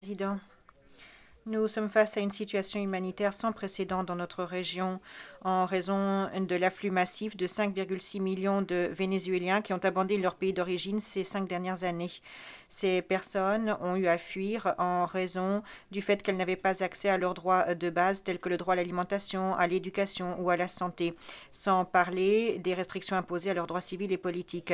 Président, nous sommes face à une situation humanitaire sans précédent dans notre région en raison de l'afflux massif de 5,6 millions de Vénézuéliens qui ont abandonné leur pays d'origine ces 5 dernières années. Ces personnes ont eu à fuir en raison du fait qu'elles n'avaient pas accès à leurs droits de base tels que le droit à l'alimentation, à l'éducation ou à la santé, sans parler des restrictions imposées à leurs droits civils et politiques.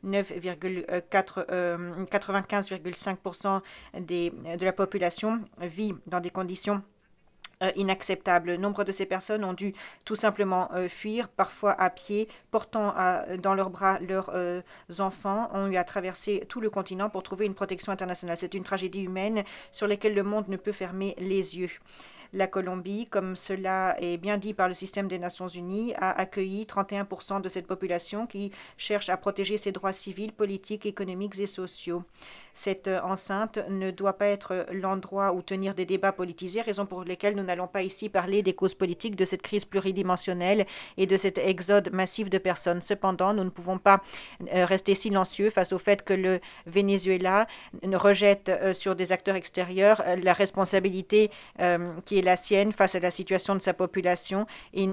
95,5% de la population vit dans des conditions inacceptables. Nombre de ces personnes ont dû tout simplement fuir, parfois à pied, portant dans leurs bras leurs enfants, ont eu à traverser tout le continent pour trouver une protection internationale. C'est une tragédie humaine sur laquelle le monde ne peut fermer les yeux. La Colombie, comme cela est bien dit par le système des Nations Unies, a accueilli 31% de cette population qui cherche à protéger ses droits civils, politiques, économiques et sociaux. Cette enceinte ne doit pas être l'endroit où tenir des débats politisés, raison pour laquelle nous n'allons pas ici parler des causes politiques de cette crise pluridimensionnelle et de cet exode massif de personnes. Cependant, nous ne pouvons pas rester silencieux face au fait que le Venezuela rejette sur des acteurs extérieurs la responsabilité qui est la sienne face à la situation de sa population et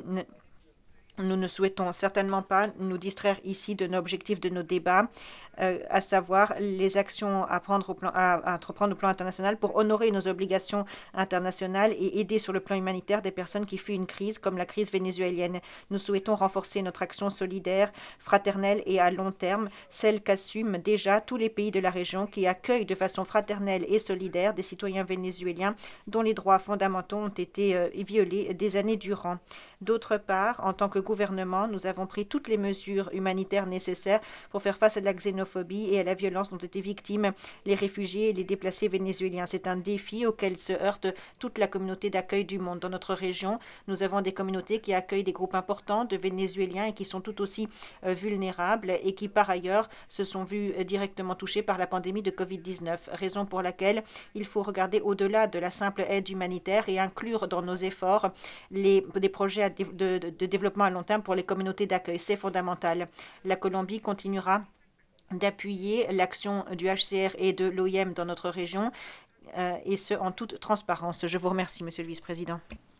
nous ne souhaitons certainement pas nous distraire ici de l'objectif de nos débats, à savoir les actions à entreprendre au plan international pour honorer nos obligations internationales et aider sur le plan humanitaire des personnes qui fuient une crise comme la crise vénézuélienne. Nous souhaitons renforcer notre action solidaire, fraternelle et à long terme, celle qu'assument déjà tous les pays de la région qui accueillent de façon fraternelle et solidaire des citoyens vénézuéliens dont les droits fondamentaux ont été violés des années durant. D'autre part, en tant que gouvernement, nous avons pris toutes les mesures humanitaires nécessaires pour faire face à la xénophobie et à la violence dont étaient victimes les réfugiés et les déplacés vénézuéliens. C'est un défi auquel se heurte toute la communauté d'accueil du monde. Dans notre région, nous avons des communautés qui accueillent des groupes importants de Vénézuéliens et qui sont tout aussi vulnérables et qui, par ailleurs, se sont vus directement touchés par la pandémie de COVID-19, raison pour laquelle il faut regarder au-delà de la simple aide humanitaire et inclure dans nos efforts des projets de développement à long terme pour les communautés d'accueil. C'est fondamental. La Colombie continuera d'appuyer l'action du HCR et de l'OIM dans notre région, et ce, en toute transparence. Je vous remercie, Monsieur le Vice-président.